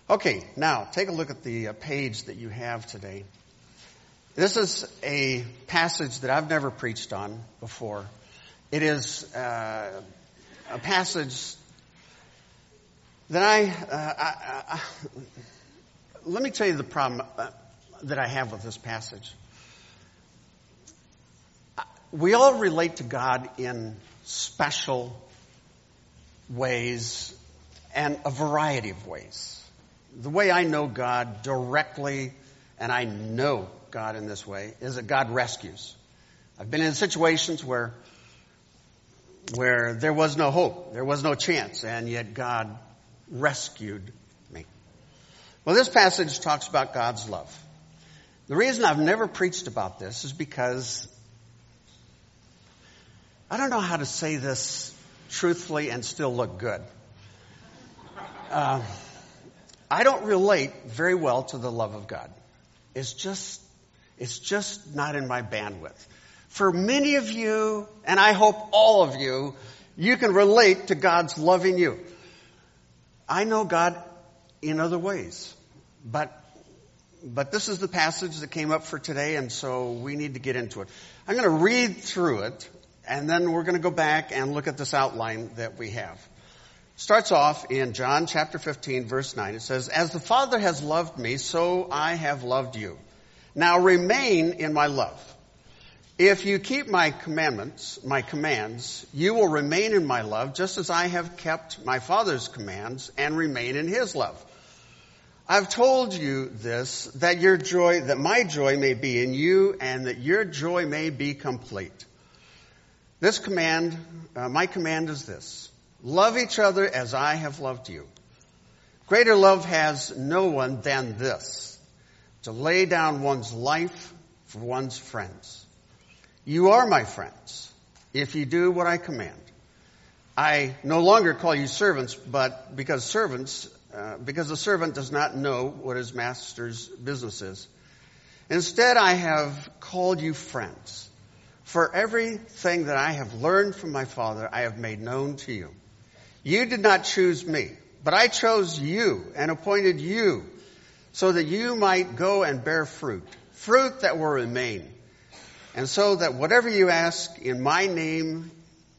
Okay, now take a look at the page that you have today. This is a passage that I've never preached on before. It is a passage that let me tell you the problem that I have with this passage. We all relate to God in special ways and a variety of ways. The way I know God directly, and I know God in this way, is that God rescues. I've been in situations where there was no hope, there was no chance, and yet God rescued me. Well, this passage talks about God's love. The reason I've never preached about this is because I don't know how to say this truthfully and still look good. I don't relate very well to the love of God. It's just not in my bandwidth. For many of you, and I hope all of you, you can relate to God's loving you. I know God in other ways, but this is the passage that came up for today, and so we need to get into it. I'm going to read through it, and then we're going to go back and look at this outline that we have. Starts off in John chapter 15, verse 9. It says, "As the Father has loved me, so I have loved you. Now remain in my love. If you keep my commands, you will remain in my love, just as I have kept my Father's commands and remain in his love. I've told you this, that my joy may be in you, and that your joy may be complete. My command is this: love each other as I have loved you. Greater love has no one than this, to lay down one's life for one's friends. You are my friends if you do what I command. I no longer call you servants, but because the servant does not know what his master's business is. Instead, I have called you friends. For everything that I have learned from my Father, I have made known to you. You did not choose me, but I chose you and appointed you so that you might go and bear fruit that will remain. And so that whatever you ask in my name,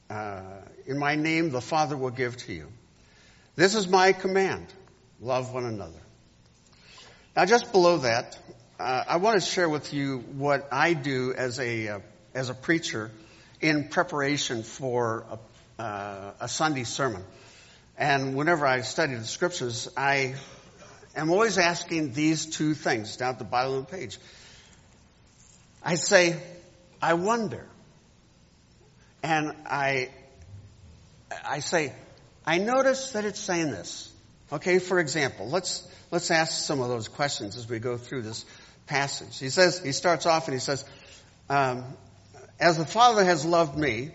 the Father will give to you. This is my command: love one another." Now, just below that, I want to share with you what I do as a preacher in preparation for a Sunday sermon. And whenever I study the scriptures, I am always asking these two things down at the bottom of the page. I say, I wonder. And I say, I notice that it's saying this. Okay, for example, let's ask some of those questions as we go through this passage. He starts off and he says, as the Father has loved me,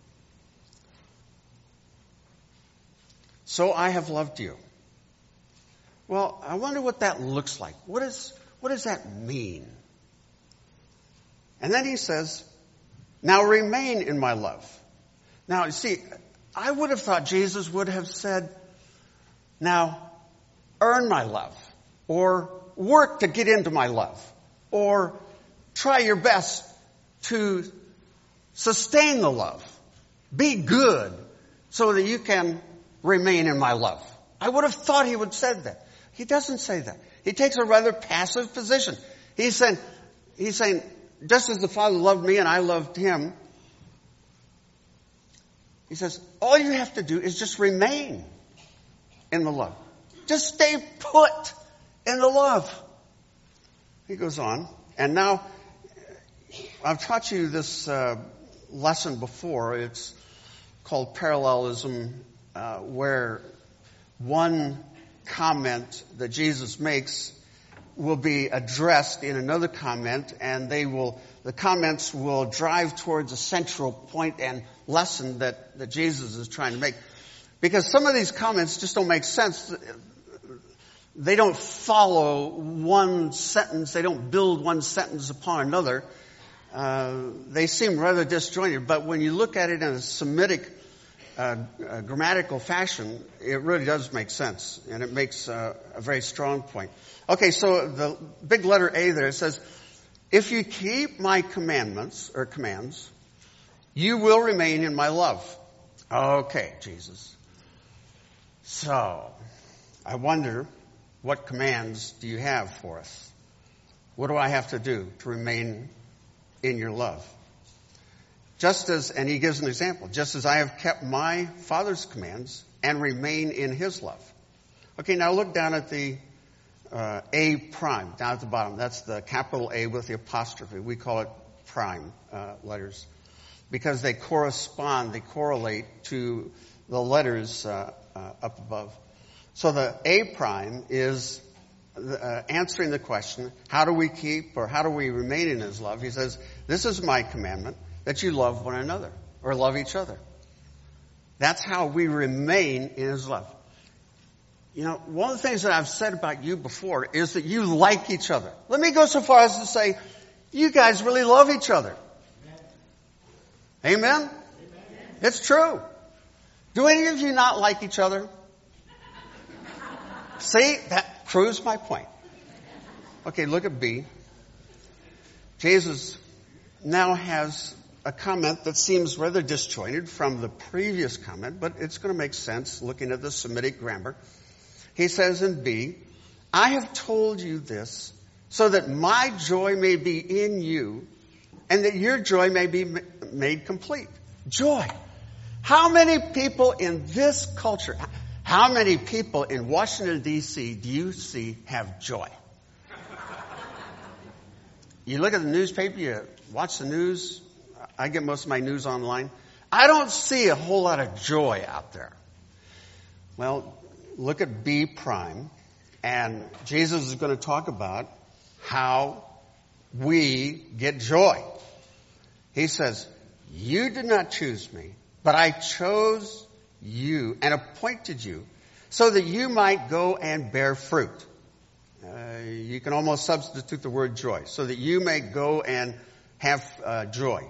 so I have loved you. Well, I wonder what that looks like. What does that mean? And then he says, now remain in my love. Now, you see, I would have thought Jesus would have said, now earn my love, or work to get into my love, or try your best to sustain the love. Be good so that you can remain in my love. I would have thought he would have said that. He doesn't say that. He takes a rather passive position. He's saying, just as the Father loved me and I loved him, he says, all you have to do is just remain in the love. Just stay put in the love. He goes on, and now I've taught you this lesson before. It's called parallelism, where one comment that Jesus makes will be addressed in another comment, and the comments will drive towards a central point and lesson that Jesus is trying to make. Because some of these comments just don't make sense. They don't follow one sentence. They don't build one sentence upon another. They seem rather disjointed. But when you look at it in a Semitic grammatical fashion, it really does make sense, and it makes a very strong point. Okay, so the big letter A there, it says, if you keep my commandments, or commands, you will remain in my love. Okay, Jesus. So, I wonder, what commands do you have for us? What do I have to do to remain in your love? Just as, and he gives an example, just as I have kept my Father's commands and remain in his love. Okay, now look down at the A prime, down at the bottom. That's the capital A with the apostrophe. We call it prime letters because they correspond, they correlate to the letters up above. So the A prime is answering the question, how do we keep or how do we remain in his love? He says, this is my commandment, that you love one another or love each other. That's how we remain in his love. You know, one of the things that I've said about you before is that you like each other. Let me go so far as to say, you guys really love each other. Amen? Amen? It's true. Do any of you not like each other? See, that proves my point. Okay, look at B. Jesus now has a comment that seems rather disjointed from the previous comment, but it's going to make sense looking at the Semitic grammar. He says in B, I have told you this so that my joy may be in you and that your joy may be made complete. Joy. How many people in this culture, how many people in Washington, D.C. do you see have joy? You look at the newspaper, you watch the news. I get most of my news online. I don't see a whole lot of joy out there. Well, look at B prime, and Jesus is going to talk about how we get joy. He says, you did not choose me, but I chose you and appointed you so that you might go and bear fruit. You can almost substitute the word joy, so that you may go and have joy.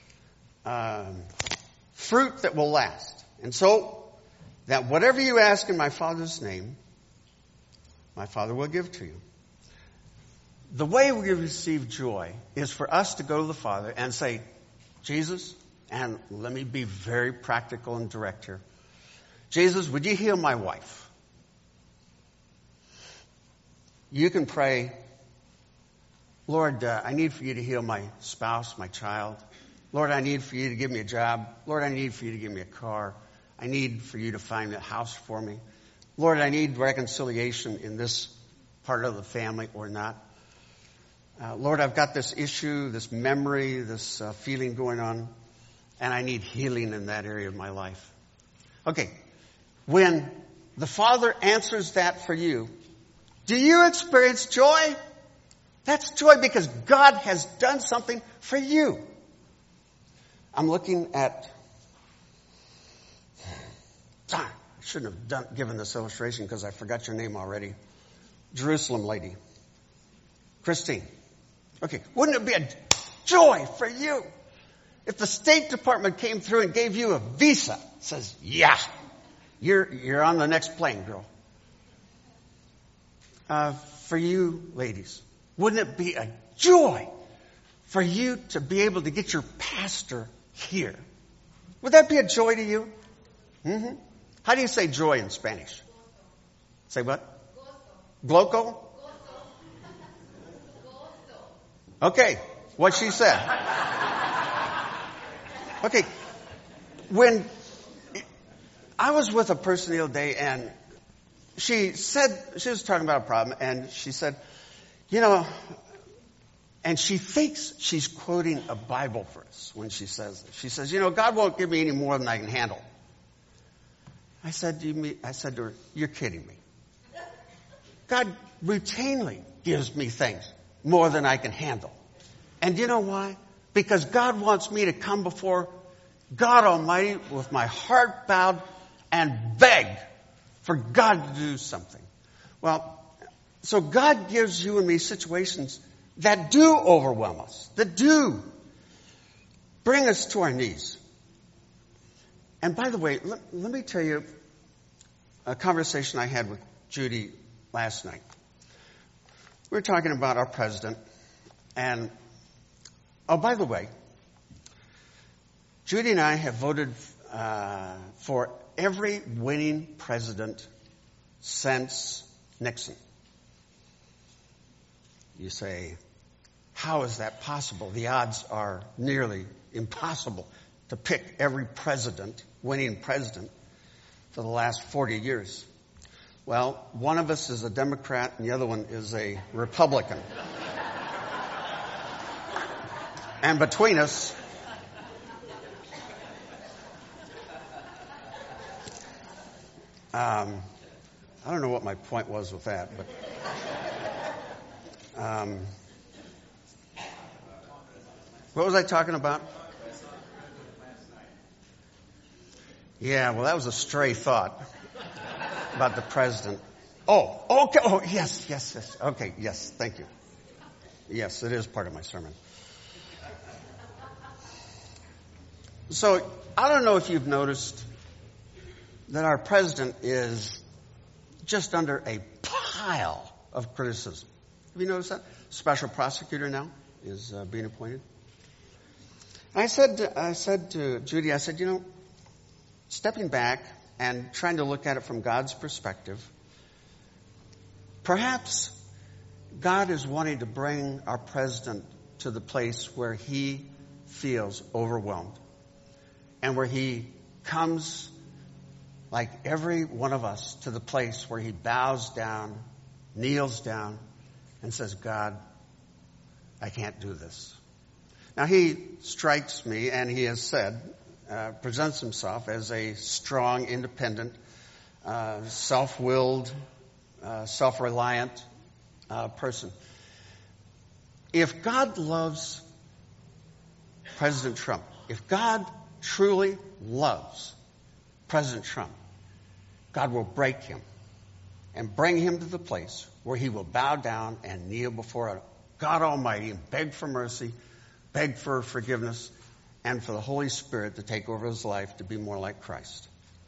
Fruit that will last. And so, that whatever you ask in my Father's name, my Father will give to you. The way we receive joy is for us to go to the Father and say, Jesus, and let me be very practical and direct here. Jesus, would you heal my wife? You can pray, Lord, I need for you to heal my spouse, my child. Lord, I need for you to give me a job. Lord, I need for you to give me a car. I need for you to find a house for me. Lord, I need reconciliation in this part of the family or not. Lord, I've got this issue, this memory, this feeling going on, and I need healing in that area of my life. Okay, when the Father answers that for you, do you experience joy? That's joy because God has done something for you. I'm looking at... I shouldn't have given this illustration because I forgot your name already. Jerusalem lady. Christine. Okay, wouldn't it be a joy for you if the State Department came through and gave you a visa? Says, yeah, you're on the next plane, girl. For you ladies, wouldn't it be a joy for you to be able to get your pastor here? Would that be a joy to you? Mm-hmm. How do you say joy in Spanish? Say what? Gloco? Okay, what she said. Okay, when I was with a person the other day and she was talking about a problem and she said, you know, and she thinks she's quoting a Bible verse when she says it. She says, you know, God won't give me any more than I can handle. I said to her, you're kidding me. God routinely gives me things more than I can handle. And you know why? Because God wants me to come before God Almighty with my heart bowed and beg for God to do something. Well, so God gives you and me situations that do overwhelm us, that do bring us to our knees. And by the way, let me tell you a conversation I had with Judy last night. We were talking about our president, and, oh, by the way, Judy and I have voted for every winning president since Nixon. You say, how is that possible? The odds are nearly impossible to pick every president, winning president, for the last 40 years. Well, one of us is a Democrat and the other one is a Republican. And between us, I don't know what my point was with that, but what was I talking about? Yeah, well, that was a stray thought about the president. Oh, okay. Oh, yes. Okay, yes, thank you. Yes, it is part of my sermon. So, I don't know if you've noticed that our president is just under a pile of criticism. Have you noticed that? Special prosecutor now is being appointed. I said to Judy, I said, stepping back and trying to look at it from God's perspective, perhaps God is wanting to bring our president to the place where he feels overwhelmed and where he comes, like every one of us, to the place where he bows down, kneels down, and says, God, I can't do this. Now, he strikes me, and he has said, presents himself as a strong, independent, self-willed, self-reliant person. If God loves President Trump, if God truly loves President Trump, God will break him and bring him to the place where he will bow down and kneel before God Almighty and beg for mercy, beg for forgiveness, and for the Holy Spirit to take over his life to be more like Christ.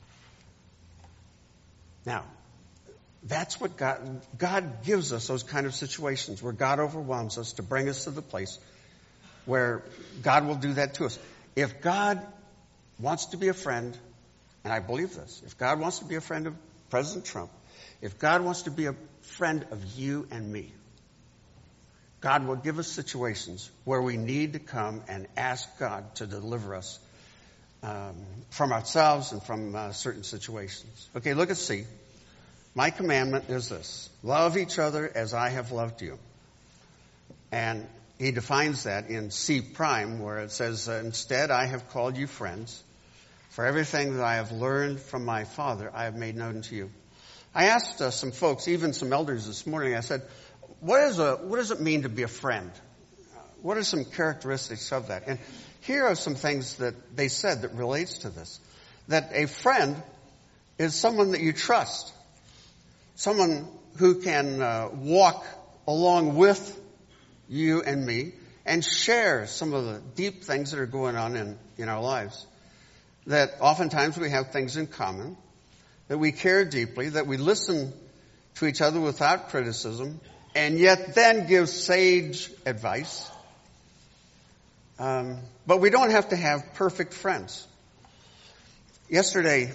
Now, that's what God gives us, those kind of situations where God overwhelms us to bring us to the place where God will do that to us. If God wants to be a friend, and I believe this, if God wants to be a friend of President Trump, if God wants to be a friend of you and me, God will give us situations where we need to come and ask God to deliver us from ourselves and from certain situations. Okay, look at C. My commandment is this: love each other as I have loved you. And he defines that in C prime, where it says, instead I have called you friends. For everything that I have learned from my Father, I have made known to you. I asked some folks, even some elders this morning, I said, what does it mean to be a friend? What are some characteristics of that? And here are some things that they said that relates to this. That a friend is someone that you trust. Someone who can walk along with you and me and share some of the deep things that are going on in our lives. That oftentimes we have things in common, that we care deeply, that we listen to each other without criticism, and yet then give sage advice. But we don't have to have perfect friends. Yesterday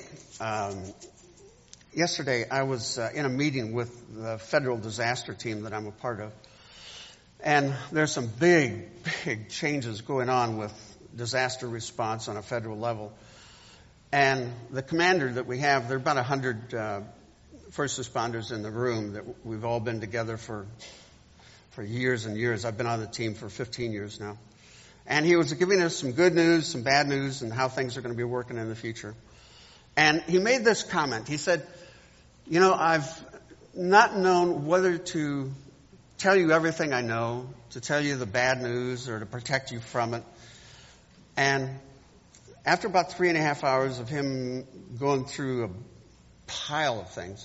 I was in a meeting with the federal disaster team that I'm a part of. And there's some big changes going on with disaster response on a federal level. And the commander that we have, there are about 100 first responders in the room that we've all been together for years and years. I've been on the team for 15 years now. And he was giving us some good news, some bad news, and how things are going to be working in the future. And he made this comment. He said, I've not known whether to tell you everything I know, to tell you the bad news, or to protect you from it. And after about 3.5 hours of him going through a pile of things,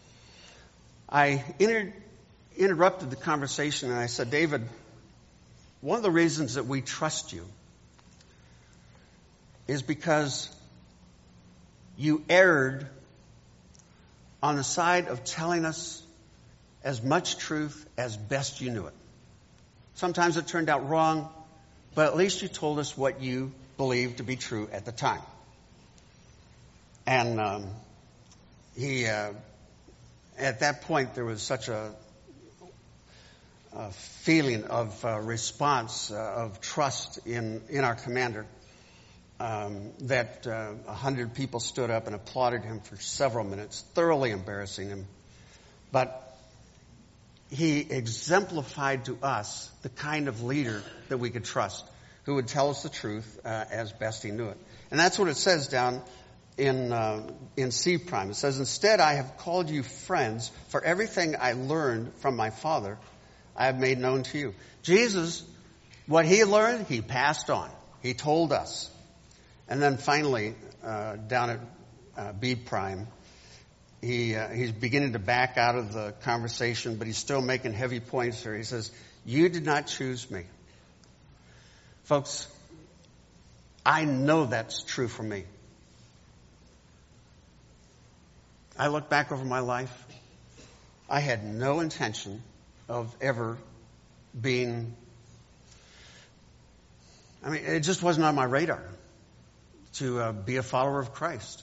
I interrupted the conversation and I said, David, one of the reasons that we trust you is because you erred on the side of telling us as much truth as best you knew it. Sometimes it turned out wrong, but at least you told us what you believed to be true at the time. And at that point, there was such a feeling of response, of trust in our commander, that 100 people stood up and applauded him for several minutes, thoroughly embarrassing him. But he exemplified to us the kind of leader that we could trust, who would tell us the truth as best he knew it. And that's what it says down in C prime. It says, "Instead, I have called you friends, for everything I learned from my Father I have made known to you." Jesus, what he learned, he passed on. He told us. And then finally, down at B prime, he's beginning to back out of the conversation, but he's still making heavy points here. He says, "You did not choose me." Folks, I know that's true for me. I look back over my life. I had no intention of ever being, it just wasn't on my radar to be a follower of Christ.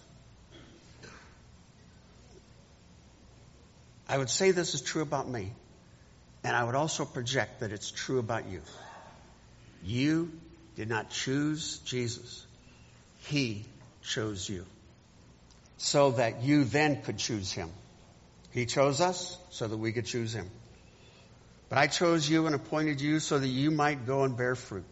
I would say this is true about me, and I would also project that it's true about you. You did not choose Jesus. He chose you so that you then could choose him. He chose us so that we could choose him. But I chose you and appointed you so that you might go and bear fruit.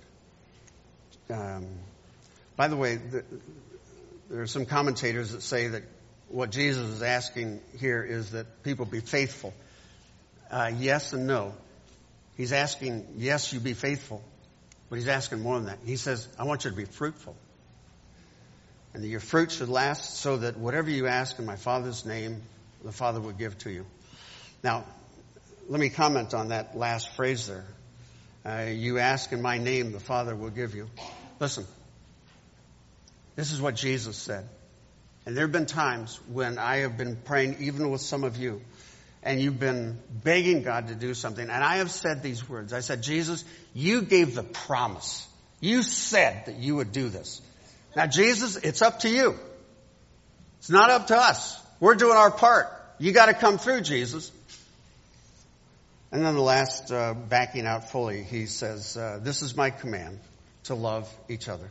By the way, there are some commentators that say that what Jesus is asking here is that people be faithful. Yes and no. He's asking, yes, you be faithful. But he's asking more than that. He says, I want you to be fruitful. And that your fruit should last, so that whatever you ask in my Father's name, the Father will give to you. Now, let me comment on that last phrase there. You ask in my name, the Father will give you. Listen, this is what Jesus said. And there have been times when I have been praying, even with some of you, and you've been begging God to do something. And I have said these words. I said, Jesus, you gave the promise. You said that you would do this. Now, Jesus, it's up to you. It's not up to us. We're doing our part. You got to come through, Jesus. And then the last, backing out fully, he says, this is my command, to love each other.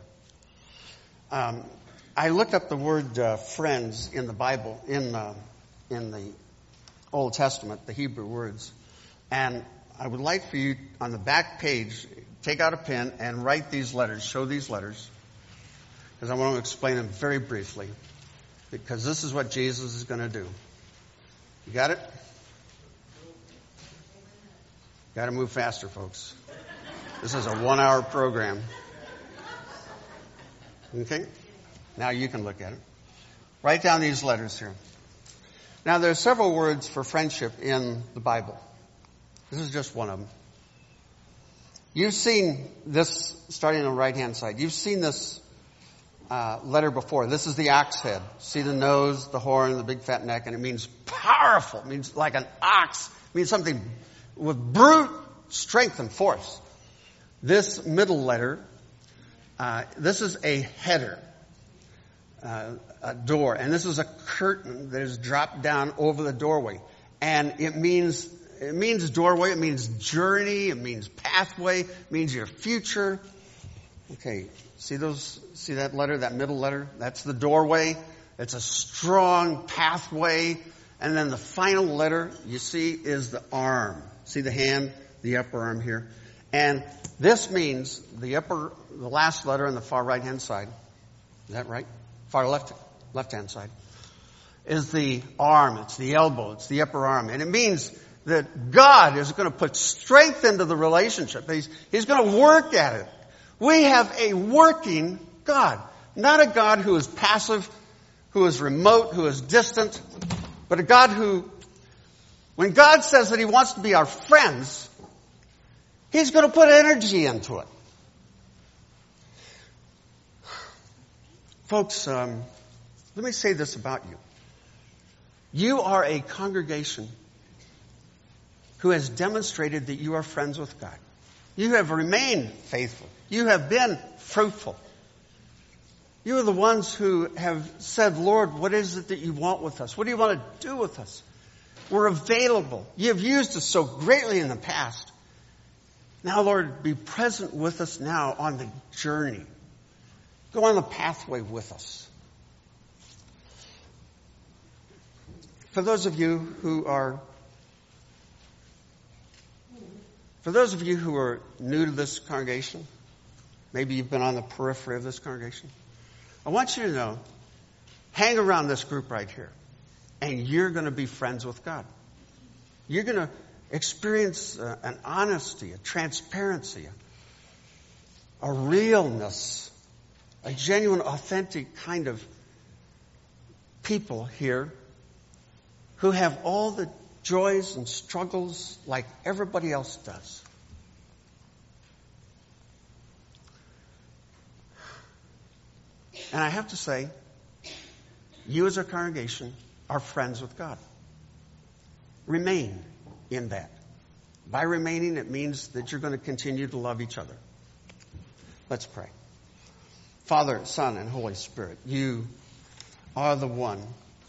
I looked up the word friends in the Bible, in the Old Testament, the Hebrew words. And I would like for you, on the back page, take out a pen and write these letters, show these letters, because I want to explain them very briefly, because this is what Jesus is going to do. You got it? Got to move faster, folks. This is a 1-hour program. Okay? Now you can look at it. Write down these letters here. Now, there are several words for friendship in the Bible. This is just one of them. You've seen this, starting on the right-hand side. You've seen this letter before. This is the ox head. See the nose, the horn, the big fat neck, and it means powerful. It means like an ox. It means something with brute strength and force. This middle letter, this is a header. A door, and this is a curtain that is dropped down over the doorway, and it means doorway, it means journey, it means pathway, it means your future. Okay, see that letter, that middle letter? That's the doorway. It's a strong pathway, and then the final letter you see is the arm. See the hand, the upper arm here, and this means the last letter on the far right hand side. Is that right? Far left-hand side, is the arm, it's the elbow, it's the upper arm. And it means that God is going to put strength into the relationship. He's going to work at it. We have a working God. Not a God who is passive, who is remote, who is distant, but a God who, when God says that he wants to be our friends, he's going to put energy into it. Folks, Let me say this about you. You are a congregation who has demonstrated that you are friends with God. You have remained faithful. You have been fruitful. You are the ones who have said, Lord, what is it that you want with us? What do you want to do with us? We're available. You have used us so greatly in the past. Now, Lord, be present with us now on the journey. Go on the pathway with us. For those of you who are new to this congregation, maybe you've been on the periphery of this congregation, I want you to know, hang around this group right here, and you're going to be friends with God. You're going to experience an honesty, a transparency, a realness, a genuine, authentic kind of people here who have all the joys and struggles like everybody else does. And I have to say, you as a congregation are friends with God. Remain in that. By remaining, it means that you're going to continue to love each other. Let's pray. Father, Son, and Holy Spirit, you are the one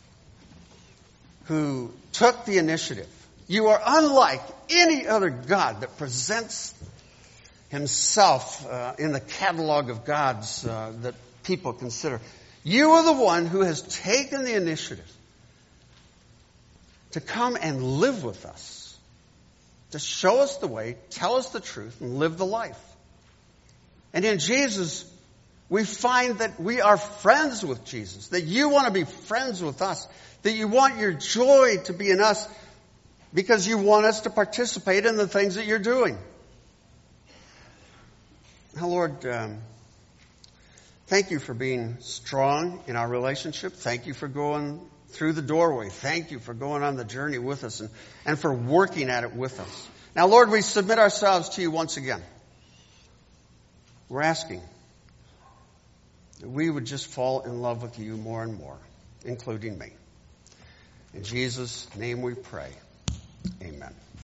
who took the initiative. You are unlike any other God that presents himself in the catalog of gods that people consider. You are the one who has taken the initiative to come and live with us, to show us the way, tell us the truth, and live the life. And in Jesus, we find that we are friends with Jesus, that you want to be friends with us, that you want your joy to be in us because you want us to participate in the things that you're doing. Now, Lord, thank you for being strong in our relationship. Thank you for going through the doorway. Thank you for going on the journey with us and for working at it with us. Now, Lord, we submit ourselves to you once again. We're asking that we would just fall in love with you more and more, including me. In Jesus' name we pray. Amen.